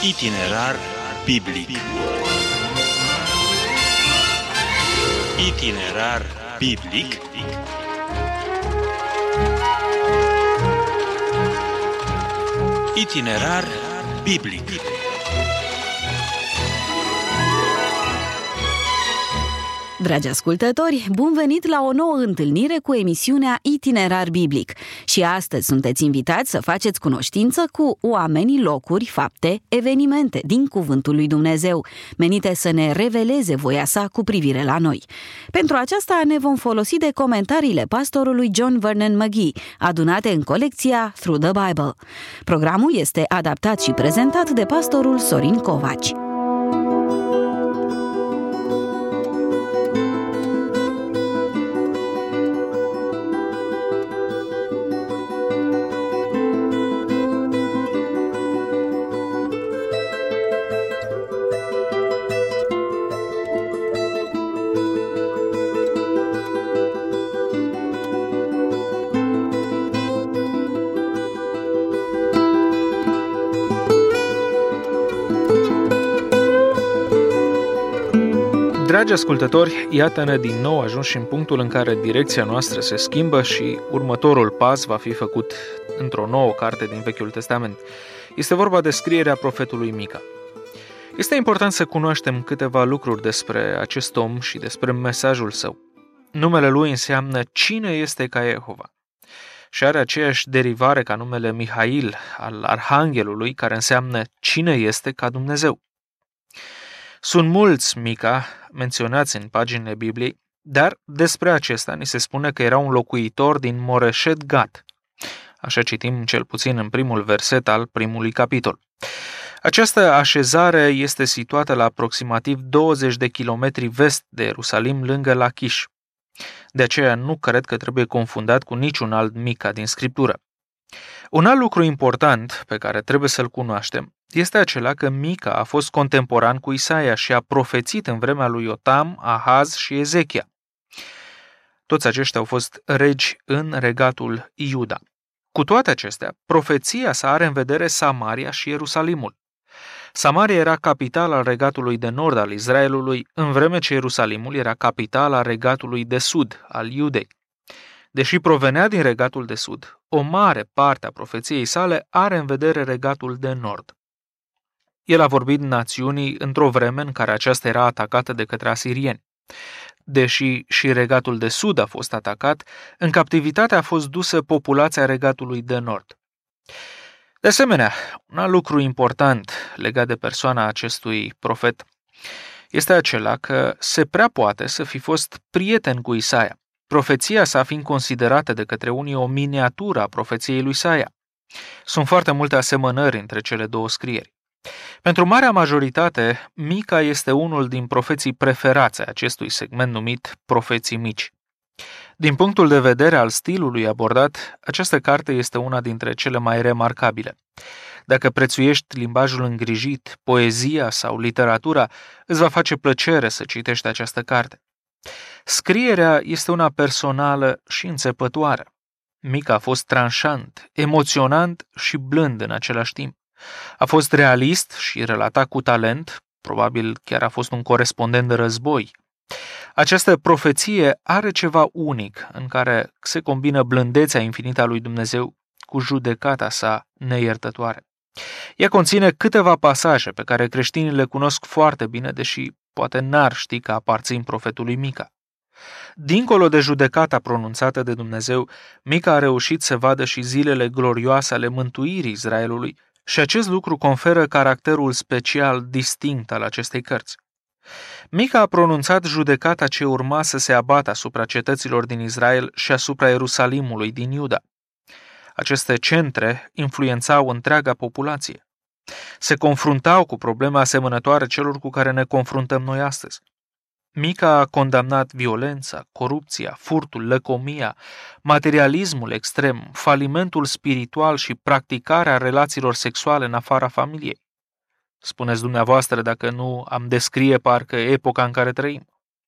Itinerar biblic. Itinerar biblic. Itinerar biblic. Dragi ascultători, bun venit la o nouă întâlnire cu emisiunea Itinerar Biblic. Și astăzi sunteți invitați să faceți cunoștință cu oamenii, locuri, fapte, evenimente din Cuvântul lui Dumnezeu, menite să ne reveleze voia sa cu privire la noi. Pentru aceasta ne vom folosi de comentariile pastorului John Vernon McGee, adunate în colecția Through the Bible. Programul este adaptat și prezentat de pastorul Sorin Covaci. Dragi ascultători, iată-ne din nou ajunși în punctul în care direcția noastră se schimbă și următorul pas va fi făcut într-o nouă carte din Vechiul Testament. Este vorba de scrierea profetului Mica. Este important să cunoaștem câteva lucruri despre acest om și despre mesajul său. Numele lui înseamnă Cine este ca Jehova și are aceeași derivare ca numele Mihail al Arhanghelului, care înseamnă Cine este ca Dumnezeu. Sunt mulți Mica menționați în paginile Bibliei, dar despre acesta ni se spune că era un locuitor din Moreshet Gat. Așa citim cel puțin în primul verset al primului capitol. Această așezare este situată la aproximativ 20 de kilometri vest de Ierusalim, lângă Lachish. De aceea nu cred că trebuie confundat cu niciun alt Mica din Scriptură. Un alt lucru important pe care trebuie să-l cunoaștem este acela că Mica a fost contemporan cu Isaia și a profețit în vremea lui Iotam, Ahaz și Ezechia. Toți aceștia au fost regi în regatul Iuda. Cu toate acestea, profeția sa are în vedere Samaria și Ierusalimul. Samaria era capitala regatului de nord al Israelului, în vreme ce Ierusalimul era capitala regatului de sud al Iudei. Deși provenea din regatul de sud, o mare parte a profeției sale are în vedere regatul de nord. El a vorbit națiunii într-o vreme în care aceasta era atacată de către asirieni. Deși și regatul de sud a fost atacat, în captivitate a fost dusă populația regatului de nord. De asemenea, un alt lucru important legat de persoana acestui profet este acela că se prea poate să fi fost prieten cu Isaia, profeția sa fiind considerată de către unii o miniatură a profeției lui Isaia. Sunt foarte multe asemănări între cele două scrieri. Pentru marea majoritate, Mica este unul din profeții preferați ai acestui segment numit profeții mici. Din punctul de vedere al stilului abordat, această carte este una dintre cele mai remarcabile. Dacă prețuiești limbajul îngrijit, poezia sau literatura, îți va face plăcere să citești această carte. Scrierea este una personală și înțepătoare. Mica a fost tranșant, emoționant și blând în același timp. A fost realist și relatat cu talent, probabil chiar a fost un corespondent de război. Această profeție are ceva unic în care se combină blândețea infinită a lui Dumnezeu cu judecata sa neiertătoare. Ea conține câteva pasaje pe care creștinii le cunosc foarte bine, deși poate n-ar ști că aparțin profetului Mica. Dincolo de judecata pronunțată de Dumnezeu, Mica a reușit să vadă și zilele glorioase ale mântuirii Israelului și acest lucru conferă caracterul special distinct al acestei cărți. Mica a pronunțat judecata ce urma să se abată asupra cetăților din Israel și asupra Ierusalimului din Iuda. Aceste centre influențau întreaga populație. Se confruntau cu probleme asemănătoare celor cu care ne confruntăm noi astăzi. Mica a condamnat violența, corupția, furtul, lăcomia, materialismul extrem, falimentul spiritual și practicarea relațiilor sexuale în afara familiei. Spuneți dumneavoastră dacă nu am descrie parcă epoca în care trăim.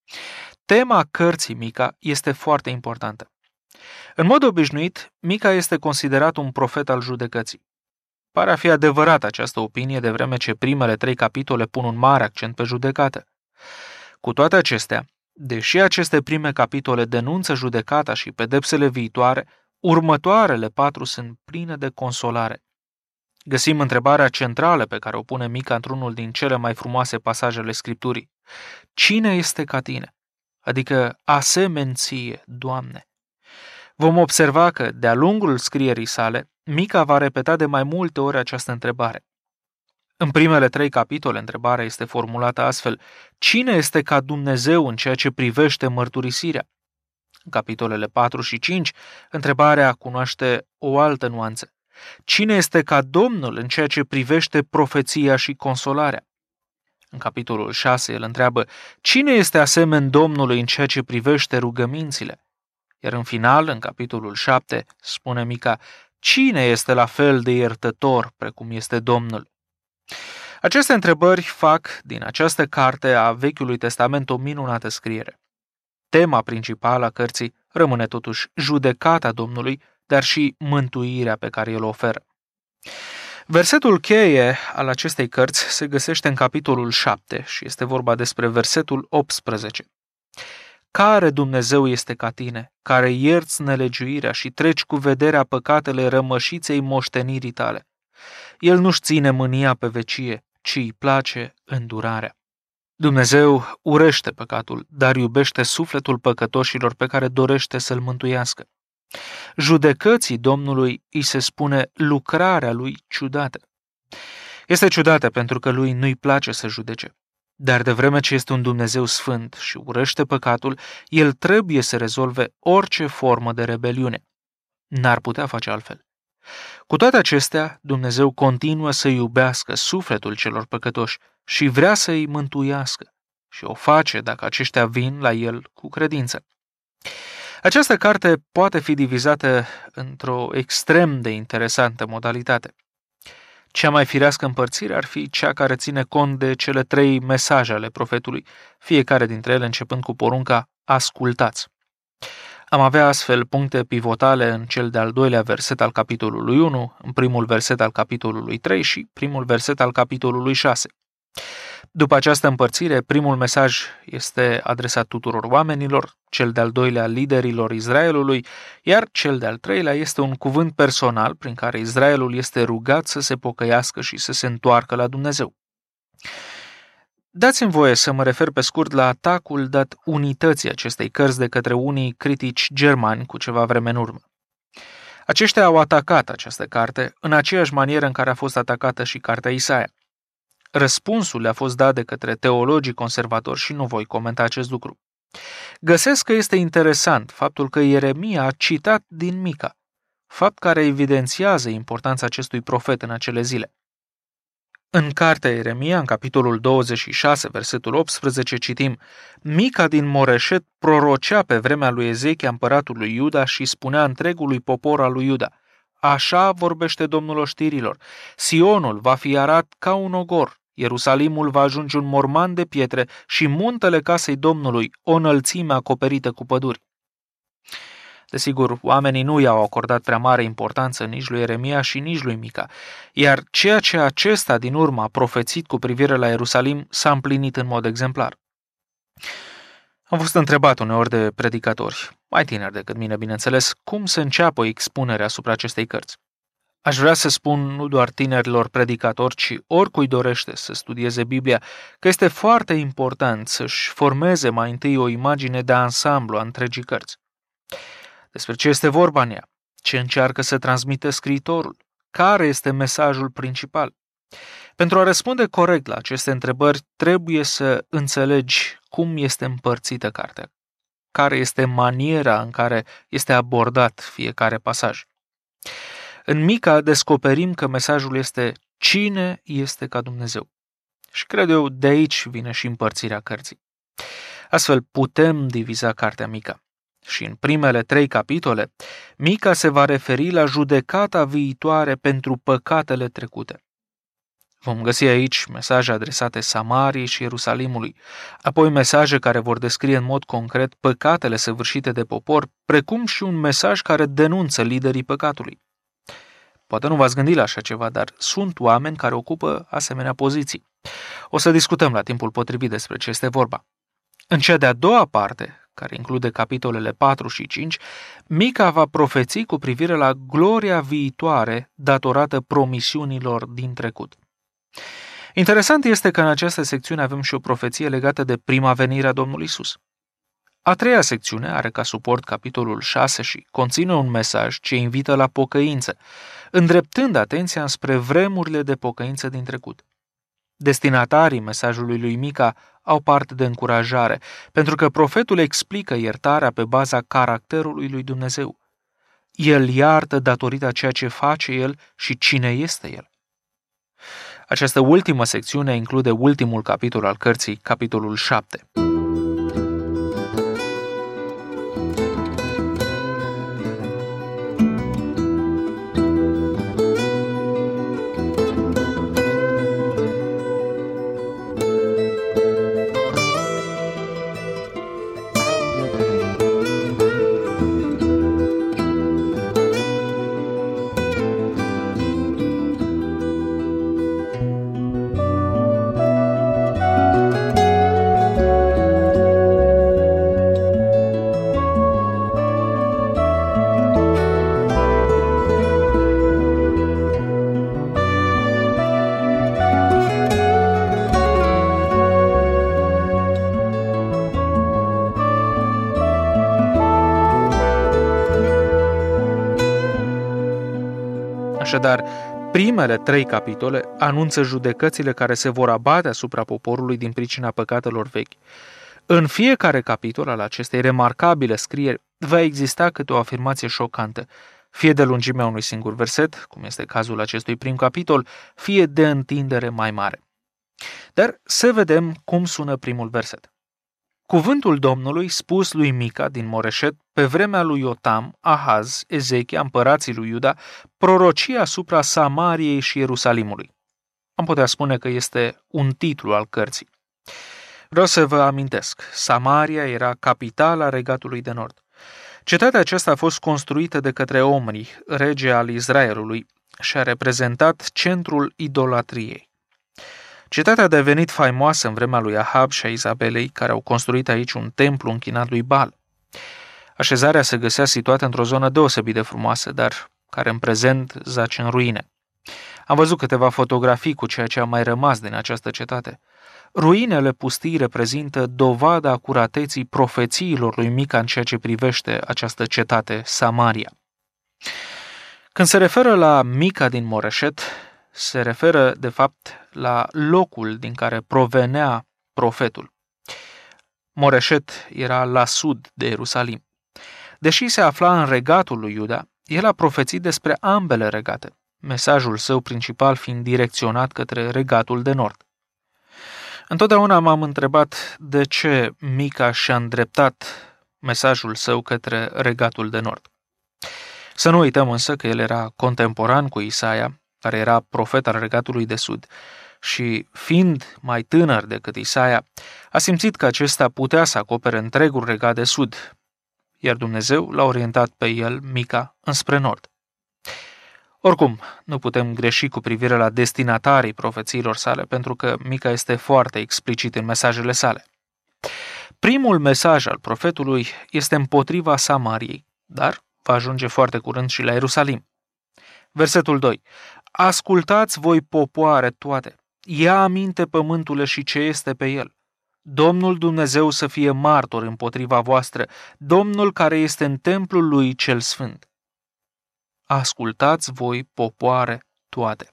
Tema cărții Mica este foarte importantă. În mod obișnuit, Mica este considerat un profet al judecății. Pare a fi adevărată această opinie, de vreme ce primele 3 capitole pun un mare accent pe judecată. Cu toate acestea, deși aceste prime capitole denunță judecata și pedepsele viitoare, următoarele 4 sunt pline de consolare. Găsim întrebarea centrală pe care o pune Mica într-unul din cele mai frumoase pasajele Scripturii. Cine este ca tine? Adică asemeni ție, Doamne. Vom observa că, de-a lungul scrierii sale, Mica va repeta de mai multe ori această întrebare. În primele 3 capitole, întrebarea este formulată astfel: cine este ca Dumnezeu în ceea ce privește mărturisirea? În capitolele 4 și 5, întrebarea cunoaște o altă nuanță. Cine este ca Domnul în ceea ce privește profeția și consolarea? În capitolul 6, el întreabă: cine este asemeni Domnului în ceea ce privește rugămințile? Iar în final, în capitolul 7, spune Mica: cine este la fel de iertător precum este Domnul? Aceste întrebări fac din această carte a Vechiului Testament o minunată scriere. Tema principală a cărții rămâne totuși judecata Domnului, dar și mântuirea pe care el o oferă. Versetul cheie al acestei cărți se găsește în capitolul 7 și este vorba despre versetul 18. Care Dumnezeu este ca tine, care ierți nelegiuirea și treci cu vederea păcatele rămășiței moștenirii tale? El nu-și ține mânia pe vecie, ci îi place îndurarea. Dumnezeu urește păcatul, dar iubește sufletul păcătoșilor pe care dorește să-l mântuiască. Judecății Domnului îi se spune lucrarea lui ciudată. Este ciudată pentru că lui nu-i place să judece. Dar de vreme ce este un Dumnezeu sfânt și urăște păcatul, el trebuie să rezolve orice formă de rebeliune. N-ar putea face altfel. Cu toate acestea, Dumnezeu continuă să iubească sufletul celor păcătoși și vrea să îi mântuiască și o face dacă aceștia vin la el cu credință. Această carte poate fi divizată într-o extrem de interesantă modalitate. Cea mai firească împărțire ar fi cea care ține cont de cele 3 mesaje ale profetului, fiecare dintre ele începând cu porunca ascultați. Am avea astfel puncte pivotale în cel de-al 2-lea verset al capitolului 1, în primul verset al capitolului 3 și primul verset al capitolului 6. După această împărțire, primul mesaj este adresat tuturor oamenilor, cel de-al 2-lea liderilor Israelului, iar cel de-al 3-lea este un cuvânt personal prin care Israelul este rugat să se pocăiască și să se întoarcă la Dumnezeu. Dați-mi voie să mă refer pe scurt la atacul dat unității acestei cărți de către unii critici germani cu ceva vreme în urmă. Aceștia au atacat această carte în aceeași manieră în care a fost atacată și cartea Isaia. Răspunsul le-a fost dat de către teologii conservatori și nu voi comenta acest lucru. Găsesc că este interesant faptul că Ieremia a citat din Mica, fapt care evidențiază importanța acestui profet în acele zile. În cartea Ieremia, în capitolul 26, versetul 18, citim: Mica din Moreșet prorocea pe vremea lui Ezechia, împăratul lui Iuda, și spunea întregului popor al lui Iuda: Așa vorbește Domnul oștirilor, Sionul va fi arat ca un ogor, Ierusalimul va ajunge un morman de pietre și muntele casei Domnului o înălțime acoperită cu păduri. Desigur, oamenii nu i-au acordat prea mare importanță nici lui Ieremia și nici lui Mica, iar ceea ce acesta din urmă a profețit cu privire la Ierusalim s-a împlinit în mod exemplar. Am fost întrebat uneori de predicatori, mai tineri decât mine, bineînțeles, cum să înceapă expunerea asupra acestei cărți. Aș vrea să spun nu doar tinerilor predicatori, ci oricui dorește să studieze Biblia, că este foarte important să-și formeze mai întâi o imagine de ansamblu a întregii cărți. Despre ce este vorba în ea, ce încearcă să transmită scriitorul, care este mesajul principal. Pentru a răspunde corect la aceste întrebări, trebuie să înțelegi cum este împărțită cartea, care este maniera în care este abordat fiecare pasaj. În Mica descoperim că mesajul este cine este ca Dumnezeu. Și cred eu de aici vine și împărțirea cărții. Astfel putem diviza cartea Mica. Și în primele 3 capitole, Mica se va referi la judecata viitoare pentru păcatele trecute. Vom găsi aici mesaje adresate Samariei și Ierusalimului, apoi mesaje care vor descrie în mod concret păcatele săvârșite de popor, precum și un mesaj care denunță liderii păcatului. Poate nu v-ați gândit la așa ceva, dar sunt oameni care ocupă asemenea poziții. O să discutăm la timpul potrivit despre ce este vorba. În cea de-a doua parte, care include capitolele 4 și 5, Mica va profeți cu privire la gloria viitoare datorată promisiunilor din trecut. Interesant este că în această secțiune avem și o profeție legată de prima venire a Domnului Iisus. A treia secțiune are ca suport capitolul 6 și conține un mesaj ce invită la pocăință, îndreptând atenția spre vremurile de pocăință din trecut. Destinatarii mesajului lui Mica au parte de încurajare, pentru că profetul explică iertarea pe baza caracterului lui Dumnezeu. El iartă datorită ceea ce face El și cine este El. Această ultimă secțiune include ultimul capitol al cărții, capitolul 7. Așadar, primele 3 capitole anunță judecățile care se vor abate asupra poporului din pricina păcatelor vechi. În fiecare capitol al acestei remarcabile scrieri va exista câte o afirmație șocantă, fie de lungimea unui singur verset, cum este cazul acestui prim capitol, fie de întindere mai mare. Dar să vedem cum sună primul verset. Cuvântul Domnului spus lui Mica din Moreșet pe vremea lui Iotam, Ahaz, Ezechia, împărații lui Iuda, prorocia asupra Samariei și Ierusalimului. Am putea spune că este un titlu al cărții. Vreau să vă amintesc, Samaria era capitala Regatului de Nord. Cetatea aceasta a fost construită de către Omri, rege al Israelului, și a reprezentat centrul idolatriei. Cetatea a devenit faimoasă în vremea lui Ahab și a Izabelei, care au construit aici un templu închinat lui Baal. Așezarea se găsea situată într-o zonă deosebit de frumoasă, dar care în prezent zace în ruine. Am văzut câteva fotografii cu ceea ce a mai rămas din această cetate. Ruinele pustii reprezintă dovada acurateții profețiilor lui Mica în ceea ce privește această cetate, Samaria. Când se referă la Mica din Moreșet, se referă, de fapt, la locul din care provenea profetul. Moreșet era la sud de Ierusalim. Deși se afla în regatul lui Iuda, el a profețit despre ambele regate, mesajul său principal fiind direcționat către regatul de nord. Întotdeauna m-am întrebat de ce Mica și-a îndreptat mesajul său către regatul de nord. Să nu uităm însă că el era contemporan cu Isaia, care era profet al regatului de sud, și fiind mai tânăr decât Isaia, a simțit că acesta putea să acopere întregul regat de sud, iar Dumnezeu l-a orientat pe el, Mica, înspre nord. Oricum, nu putem greși cu privire la destinatarii profețiilor sale, pentru că Mica este foarte explicit în mesajele sale. Primul mesaj al profetului este împotriva Samariei, dar va ajunge foarte curând și la Ierusalim. Versetul 2. Ascultați voi, popoare toate, ia aminte pământule și ce este pe el. Domnul Dumnezeu să fie martor împotriva voastră, Domnul care este în templul lui cel sfânt. Ascultați voi, popoare toate.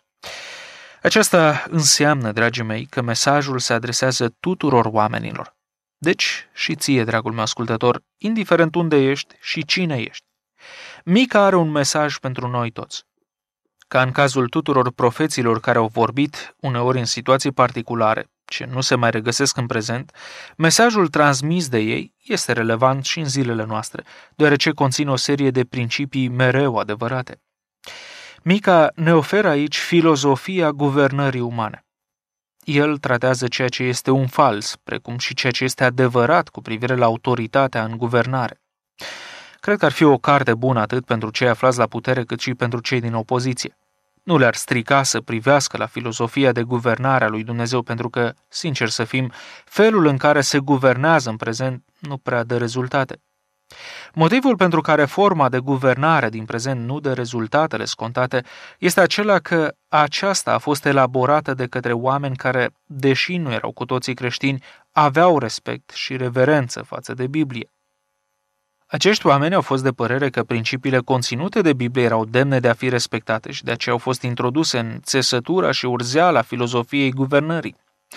Aceasta înseamnă, dragii mei, că mesajul se adresează tuturor oamenilor. Deci și ție, dragul meu ascultător, indiferent unde ești și cine ești. Mica are un mesaj pentru noi toți. Ca în cazul tuturor profeților care au vorbit, uneori în situații particulare, ce nu se mai regăsesc în prezent, mesajul transmis de ei este relevant și în zilele noastre, deoarece conține o serie de principii mereu adevărate. Mica ne oferă aici filozofia guvernării umane. El tratează ceea ce este un fals, precum și ceea ce este adevărat cu privire la autoritatea în guvernare. Cred că ar fi o carte bună atât pentru cei aflați la putere cât și pentru cei din opoziție. Nu le-ar strica să privească la filozofia de guvernare a lui Dumnezeu, pentru că, sincer să fim, felul în care se guvernează în prezent nu prea dă rezultate. Motivul pentru care forma de guvernare din prezent nu dă rezultatele scontate este acela că aceasta a fost elaborată de către oameni care, deși nu erau cu toții creștini, aveau respect și reverență față de Biblie. Acești oameni au fost de părere că principiile conținute de Biblie erau demne de a fi respectate și de aceea au fost introduse în țesătura și urzeala filozofiei guvernării.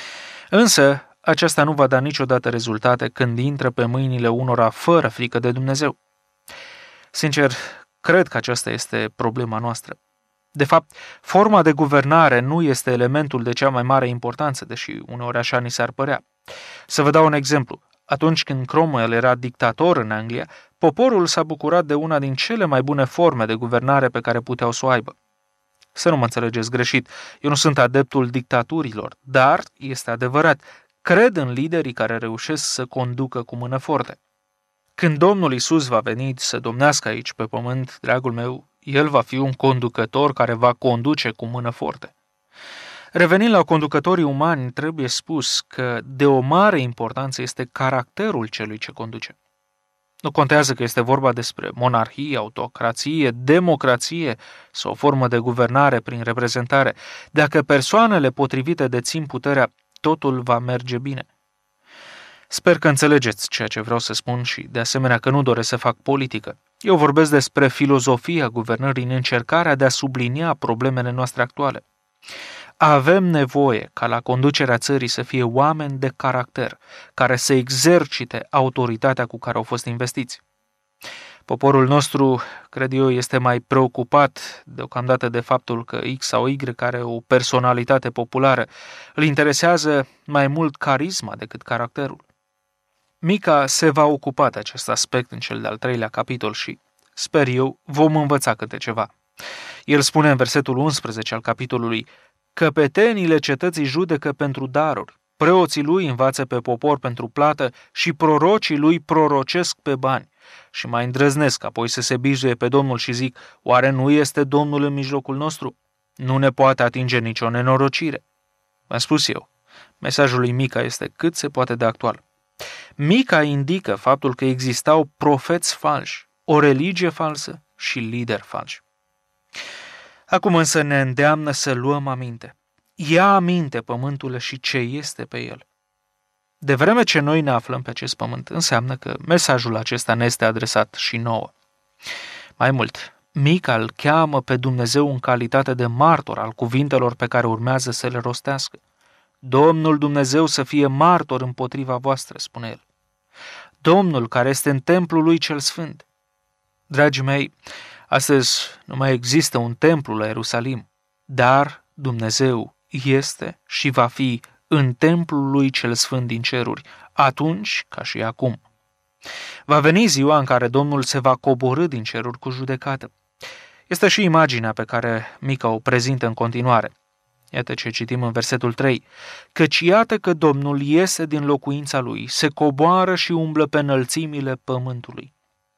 Însă, aceasta nu va da niciodată rezultate când intră pe mâinile unora fără frică de Dumnezeu. Sincer, cred că aceasta este problema noastră. De fapt, forma de guvernare nu este elementul de cea mai mare importanță, deși uneori așa ni s-ar părea. Să vă dau un exemplu. Atunci când Cromwell era dictator în Anglia, poporul s-a bucurat de una din cele mai bune forme de guvernare pe care puteau să o aibă. Să nu mă înțelegeți greșit, eu nu sunt adeptul dictaturilor, dar este adevărat, cred în liderii care reușesc să conducă cu mână forte. Când Domnul Iisus va veni să domnească aici pe pământ, dragul meu, El va fi un conducător care va conduce cu mână forte. Revenind la conducătorii umani, trebuie spus că de o mare importanță este caracterul celui ce conduce. Nu contează că este vorba despre monarhie, autocrație, democrație sau o formă de guvernare prin reprezentare. Dacă persoanele potrivite dețin puterea, totul va merge bine. Sper că înțelegeți ceea ce vreau să spun și, de asemenea, că nu doresc să fac politică. Eu vorbesc despre filozofia guvernării în încercarea de a sublinia problemele noastre actuale. Avem nevoie ca la conducerea țării să fie oameni de caracter, care să exercite autoritatea cu care au fost investiți. Poporul nostru, cred eu, este mai preocupat deocamdată de faptul că X sau Y are o personalitate populară. Îl interesează mai mult carisma decât caracterul. Mica se va ocupa de acest aspect în cel de-al 3-lea capitol și, sper eu, vom învăța câte ceva. El spune în versetul 11 al capitolului: căpetenile cetății judecă pentru daruri, preoții lui învață pe popor pentru plată și prorocii lui prorocesc pe bani. Și mai îndrăznesc apoi să se bizuie pe Domnul și zic: oare nu este Domnul în mijlocul nostru? Nu ne poate atinge nicio nenorocire. V-am spus eu, mesajul lui Mica este cât se poate de actual. Mica indică faptul că existau profeți falși, o religie falsă și lideri falși. Acum însă ne îndeamnă să luăm aminte. Ia aminte pământul și ce este pe el. De vreme ce noi ne aflăm pe acest pământ, înseamnă că mesajul acesta ne este adresat și nouă. Mai mult, Mica îl cheamă pe Dumnezeu în calitate de martor al cuvintelor pe care urmează să le rostească. Domnul Dumnezeu să fie martor împotriva voastră, spune el. Domnul care este în templul lui cel sfânt. Dragii mei, astăzi nu mai există un templu la Ierusalim, dar Dumnezeu este și va fi în templul lui cel sfânt din ceruri, atunci ca și acum. Va veni ziua în care Domnul se va coborî din ceruri cu judecată. Este și imaginea pe care Mica o prezintă în continuare. Iată ce citim în versetul 3. Căci iată că Domnul iese din locuința lui, se coboară și umblă pe înălțimile pământului.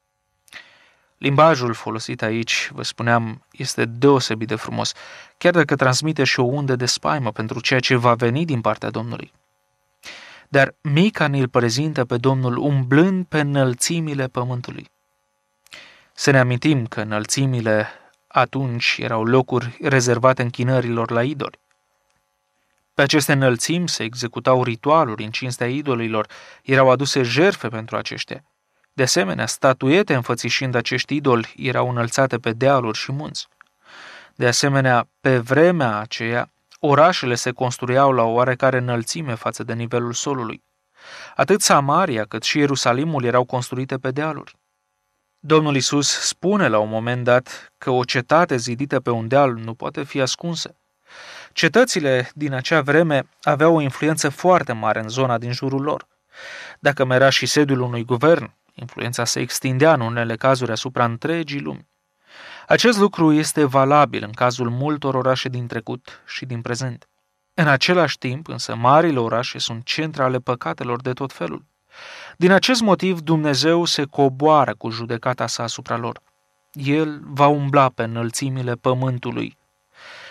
Limbajul folosit aici, vă spuneam, este deosebit de frumos, chiar dacă transmite și o undă de spaimă pentru ceea ce va veni din partea Domnului. Dar Mica ne-l prezintă pe Domnul umblând pe înălțimile pământului. Să ne amintim că înălțimile atunci erau locuri rezervate închinărilor la idoli. Pe aceste înălțimi se executau ritualuri în cinstea idolilor, erau aduse jertfe pentru aceștia. De asemenea, statuete înfățișind acești idoli erau înălțate pe dealuri și munți. De asemenea, pe vremea aceea, orașele se construiau la o oarecare înălțime față de nivelul solului. Atât Samaria cât și Ierusalimul erau construite pe dealuri. Domnul Iisus spune la un moment dat că o cetate zidită pe un deal nu poate fi ascunsă. Cetățile din acea vreme aveau o influență foarte mare în zona din jurul lor. Dacă mai era și sediul unui guvern, influența se extindea în unele cazuri asupra întregii lumi. Acest lucru este valabil în cazul multor orașe din trecut și din prezent. În același timp, însă, marile orașe sunt centre ale păcatelor de tot felul. Din acest motiv, Dumnezeu se coboară cu judecata sa asupra lor. El va umbla pe înălțimile pământului.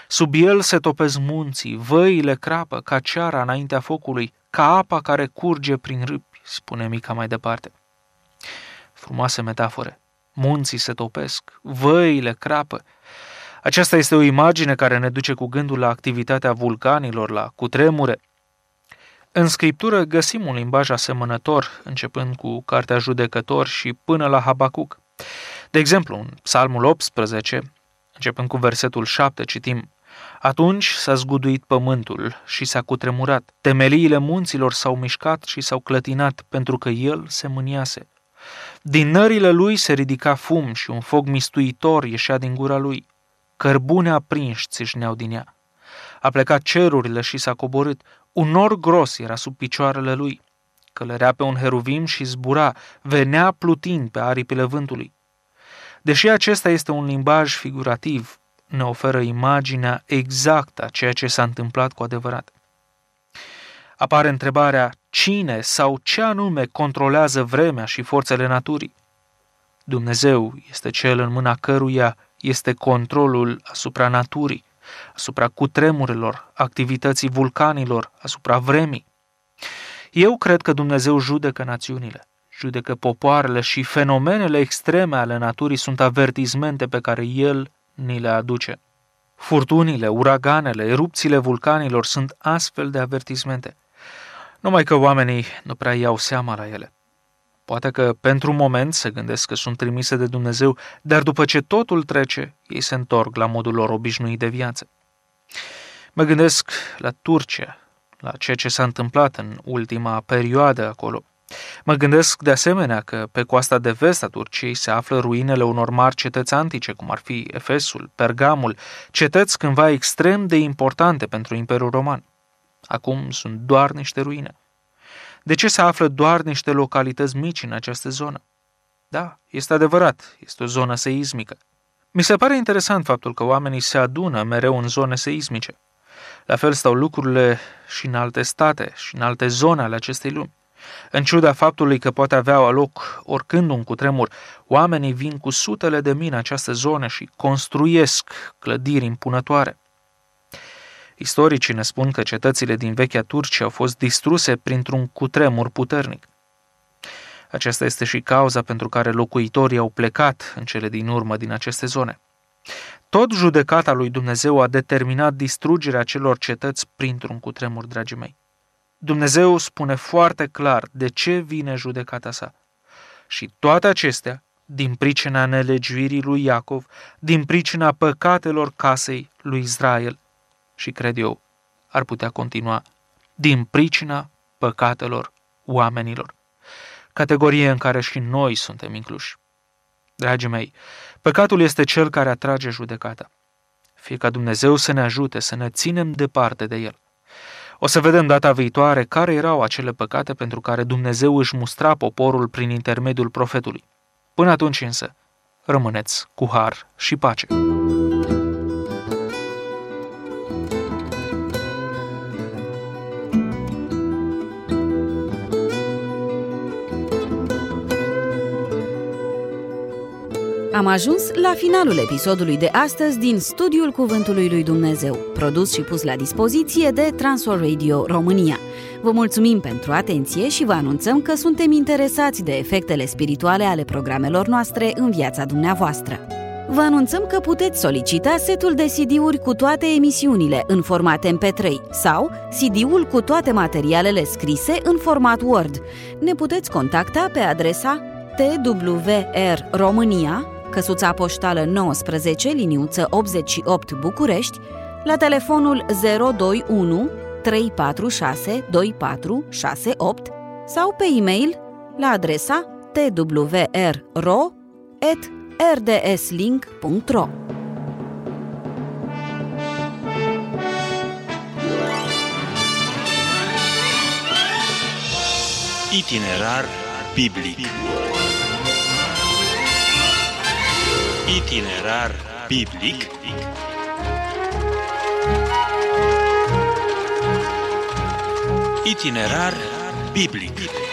Sub el se topesc munții, văile crapă ca ceara înaintea focului, ca apa care curge prin râpi, spune Mica mai departe. Frumoase metafore. Munții se topesc, văile crapă. Aceasta este o imagine care ne duce cu gândul la activitatea vulcanilor, la cutremure. În Scriptură găsim un limbaj asemănător, începând cu Cartea Judecători și până la Habacuc. De exemplu, în Psalmul 18, începând cu versetul 7, citim: Atunci s-a zguduit pământul și s-a cutremurat, temeliile munților s-au mișcat și s-au clătinat, pentru că el se mâniase. Din nările lui se ridica fum și un foc mistuitor ieșea din gura lui. Cărbune aprinși țâșneau din ea. A plecat cerurile și s-a coborât. Un nor gros era sub picioarele lui. Călărea pe un heruvim și zbura, venea plutind pe aripile vântului. Deși acesta este un limbaj figurativ, ne oferă imaginea exactă a ceea ce s-a întâmplat cu adevărat. Apare întrebarea: cine sau ce anume controlează vremea și forțele naturii? Dumnezeu este cel în mâna căruia este controlul asupra naturii, asupra cutremurelor, activității vulcanilor, asupra vremii. Eu cred că Dumnezeu judecă națiunile, judecă popoarele și fenomenele extreme ale naturii sunt avertismente pe care El ni le aduce. Furtunile, uraganele, erupțiile vulcanilor sunt astfel de avertismente. Numai că oamenii nu prea iau seama la ele. Poate că pentru un moment se gândesc că sunt trimise de Dumnezeu, dar după ce totul trece, ei se întorc la modul lor obișnuit de viață. Mă gândesc la Turcia, la ceea ce s-a întâmplat în ultima perioadă acolo. Mă gândesc de asemenea că pe coasta de vest a Turciei se află ruinele unor mari cetăți antice, cum ar fi Efesul, Pergamul, cetăți cândva extrem de importante pentru Imperiul Roman. Acum sunt doar niște ruine. De ce se află doar niște localități mici în această zonă? Da, este adevărat, este o zonă seismică. Mi se pare interesant faptul că oamenii se adună mereu în zone seismice. La fel stau lucrurile și în alte state și în alte zone ale acestei lumi. În ciuda faptului că poate avea loc oricând un cutremur, oamenii vin cu sutele de mii în această zonă și construiesc clădiri impunătoare. Istoricii ne spun că cetățile din vechea Turcie au fost distruse printr-un cutremur puternic. Aceasta este și cauza pentru care locuitorii au plecat în cele din urmă din aceste zone. Tot judecata lui Dumnezeu a determinat distrugerea celor cetăți printr-un cutremur, dragii mei. Dumnezeu spune foarte clar de ce vine judecata sa. Și toate acestea, din pricina nelegiuirii lui Iacov, din pricina păcatelor casei lui Israel, și cred eu, ar putea continua, din pricina păcatelor oamenilor, categorie în care și noi suntem incluși. Dragii mei, păcatul este cel care atrage judecata. Fie ca Dumnezeu să ne ajute să ne ținem departe de el. O să vedem data viitoare care erau acele păcate pentru care Dumnezeu își mustra poporul prin intermediul profetului. Până atunci însă, rămâneți cu har și pace. Am ajuns la finalul episodului de astăzi din Studiul Cuvântului lui Dumnezeu, produs și pus la dispoziție de Transworld Radio România. Vă mulțumim pentru atenție și vă anunțăm că suntem interesați de efectele spirituale ale programelor noastre în viața dumneavoastră. Vă anunțăm că puteți solicita setul de CD-uri cu toate emisiunile în format MP3 sau CD-ul cu toate materialele scrise în format Word. Ne puteți contacta pe adresa TWR România, căsuța poștală 19, liniuță 88 București, la telefonul 021 346 2468 sau pe e-mail la adresa twrro@rdslink.ro. Itinerar biblic. Itinerar biblic. Itinerar biblic.